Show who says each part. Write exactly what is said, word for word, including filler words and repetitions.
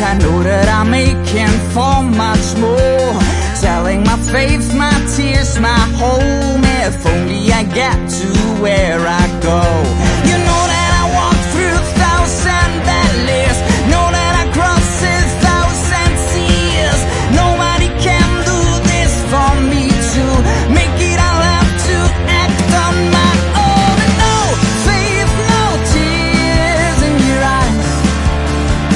Speaker 1: I know that I'm aching for much more. Selling my faith, my tears, my home. If only I get to where I go.